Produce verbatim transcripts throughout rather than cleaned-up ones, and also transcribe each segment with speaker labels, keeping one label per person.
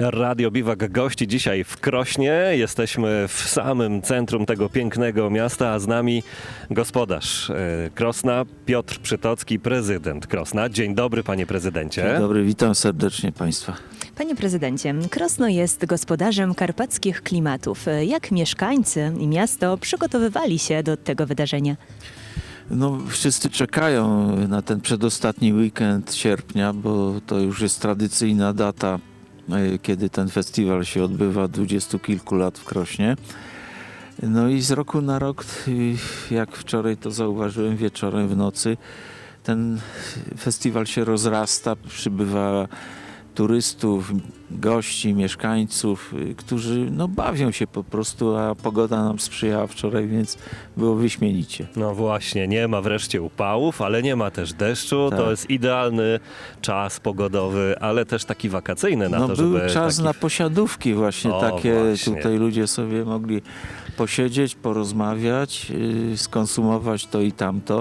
Speaker 1: Radio Biwak gości dzisiaj w Krośnie. Jesteśmy w samym centrum tego pięknego miasta, a z nami gospodarz Krosna, Piotr Przytocki, prezydent Krosna. Dzień dobry, panie prezydencie.
Speaker 2: Dzień dobry, witam serdecznie państwa.
Speaker 3: Panie prezydencie, Krosno jest gospodarzem karpackich klimatów. Jak mieszkańcy i miasto przygotowywali się do tego wydarzenia?
Speaker 2: No, wszyscy czekają na ten przedostatni weekend sierpnia, bo to już jest tradycyjna data, kiedy ten festiwal się odbywa dwudziestu kilku lat w Krośnie. No i z roku na rok, jak wczoraj to zauważyłem wieczorem w nocy, ten festiwal się rozrasta, przybywa turystów, gości, mieszkańców, którzy no, bawią się po prostu, a pogoda nam sprzyjała wczoraj, więc było wyśmienicie.
Speaker 1: No właśnie, nie ma wreszcie upałów, ale nie ma też deszczu. Tak. To jest idealny czas pogodowy, ale też taki wakacyjny na
Speaker 2: no,
Speaker 1: to,
Speaker 2: był
Speaker 1: żeby...
Speaker 2: czas
Speaker 1: taki...
Speaker 2: na posiadówki właśnie
Speaker 1: o,
Speaker 2: takie.
Speaker 1: Właśnie.
Speaker 2: Tutaj ludzie sobie mogli posiedzieć, porozmawiać, yy, skonsumować to i tamto.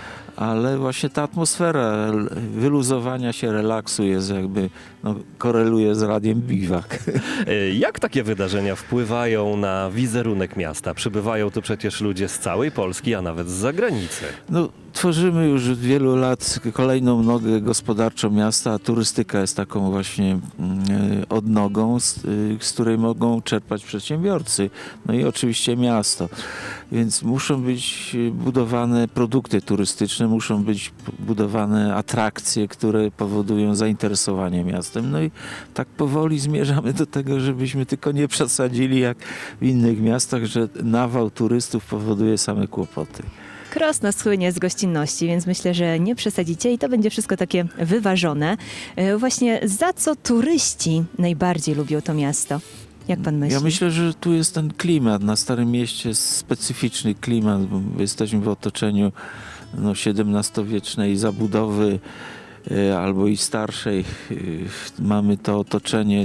Speaker 2: Ale właśnie ta atmosfera wyluzowania się, relaksu jest jakby, no, koreluje z Radiem Biwak.
Speaker 1: Jak takie wydarzenia wpływają na wizerunek miasta? Przybywają tu przecież ludzie z całej Polski, a nawet z zagranicy.
Speaker 2: No, tworzymy już od wielu lat kolejną nogę gospodarczą miasta, a turystyka jest taką właśnie y, odnogą, z, y, z której mogą czerpać przedsiębiorcy, no i oczywiście miasto. Więc muszą być budowane produkty turystyczne, muszą być budowane atrakcje, które powodują zainteresowanie miastem. No i tak powoli zmierzamy do tego, żebyśmy tylko nie przesadzili jak w innych miastach, że nawał turystów powoduje same kłopoty.
Speaker 3: Krosno słynie z gościnności, więc myślę, że nie przesadzicie i to będzie wszystko takie wyważone. Właśnie za co turyści najbardziej lubią to miasto? Jak pan myśli?
Speaker 2: Ja myślę, że tu jest ten klimat. Na Starym Mieście jest specyficzny klimat, bo jesteśmy w otoczeniu no, siedemnastowiecznej zabudowy albo i starszej. Mamy to otoczenie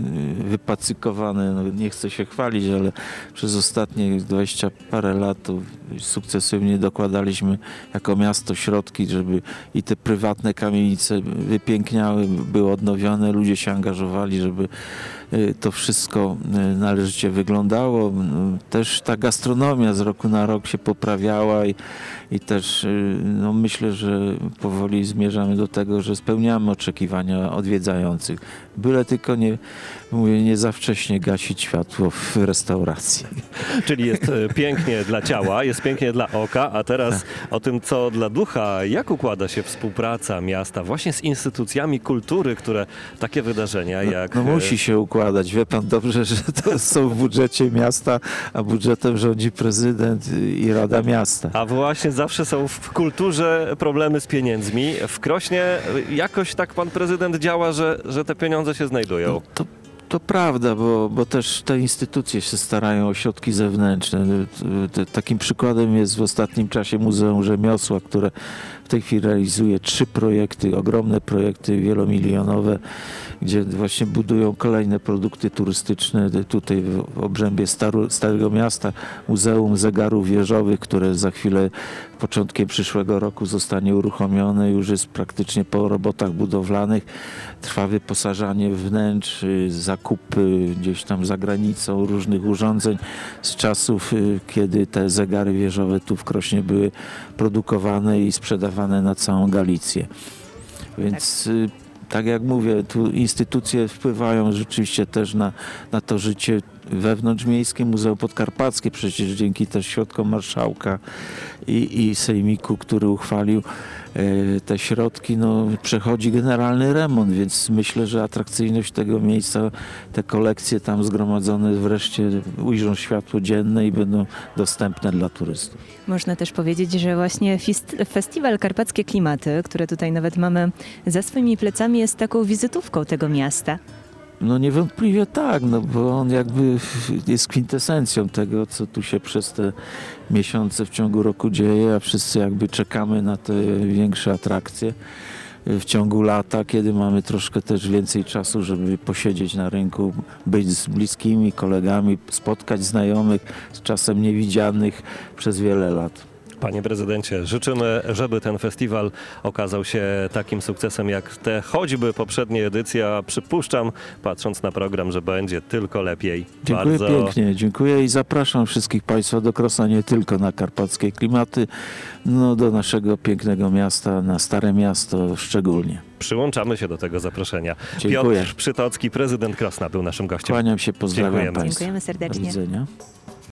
Speaker 2: wypacykowane, no nie chcę się chwalić, ale przez ostatnie dwadzieścia parę lat sukcesywnie dokładaliśmy jako miasto środki, żeby i te prywatne kamienice wypiękniały, były odnowione, ludzie się angażowali, żeby to wszystko należycie wyglądało. Też ta gastronomia z roku na rok się poprawiała i, i też no, myślę, że powoli zmierzamy do tego, że spełniamy oczekiwania odwiedzających. Byle tylko nie, mówię, nie za wcześnie gasić światło w restauracji.
Speaker 1: Czyli jest pięknie dla ciała, jest pięknie dla oka, a teraz o tym, co dla ducha. Jak układa się współpraca miasta właśnie z instytucjami kultury, które takie wydarzenia jak...
Speaker 2: No, no musi się układać. Wie pan dobrze, że to są w budżecie miasta, a budżetem rządzi prezydent i Rada Miasta.
Speaker 1: A właśnie zawsze są w kulturze problemy z pieniędzmi. W Krośnie jakoś tak pan prezydent działa, że, że te pieniądze się znajdują.
Speaker 2: No, to To prawda, bo, bo też te instytucje się starają o środki zewnętrzne. Takim przykładem jest w ostatnim czasie Muzeum Rzemiosła, które w tej chwili realizuje trzy projekty, ogromne projekty wielomilionowe, gdzie właśnie budują kolejne produkty turystyczne. Tutaj w obrębie Staru, Starego Miasta Muzeum Zegarów Wieżowych, które za chwilę początkiem przyszłego roku zostanie uruchomione, już jest praktycznie po robotach budowlanych. Trwa wyposażanie wnętrz, zakupy gdzieś tam za granicą różnych urządzeń z czasów, kiedy te zegary wieżowe tu w Krośnie były produkowane i sprzedawane na całą Galicję. Więc tak. Tak jak mówię, tu instytucje wpływają rzeczywiście też na, na to życie wewnątrzmiejskie. Muzeum Podkarpackie przecież dzięki też środkom marszałka i, i sejmiku, który uchwalił e, te środki, no, przechodzi generalny remont, więc myślę, że atrakcyjność tego miejsca, te kolekcje tam zgromadzone wreszcie ujrzą światło dzienne i będą dostępne dla turystów.
Speaker 3: Można też powiedzieć, że właśnie Festiwal Karpackie Klimaty, które tutaj nawet mamy za swoimi plecami, jest taką wizytówką tego miasta.
Speaker 2: No niewątpliwie tak, no bo on jakby jest kwintesencją tego, co tu się przez te miesiące w ciągu roku dzieje, a wszyscy jakby czekamy na te większe atrakcje w ciągu lata, kiedy mamy troszkę też więcej czasu, żeby posiedzieć na rynku, być z bliskimi, kolegami, spotkać znajomych, z czasem niewidzianych przez wiele lat.
Speaker 1: Panie prezydencie, życzymy, żeby ten festiwal okazał się takim sukcesem jak te choćby poprzednie edycje, a przypuszczam, patrząc na program, że będzie tylko lepiej.
Speaker 2: Dziękuję
Speaker 1: Bardzo...
Speaker 2: pięknie, dziękuję i zapraszam wszystkich Państwa do Krosna, nie tylko na karpackie klimaty, no do naszego pięknego miasta, na Stare Miasto szczególnie.
Speaker 1: Przyłączamy się do tego zaproszenia.
Speaker 2: Dziękuję.
Speaker 1: Piotr Przytocki, prezydent Krosna, był naszym gościem.
Speaker 2: Kłaniam się, pozdrawiam
Speaker 1: Dziękujemy.
Speaker 2: Państwa.
Speaker 3: Dziękujemy
Speaker 2: Do
Speaker 3: serdecznie.
Speaker 2: widzenia.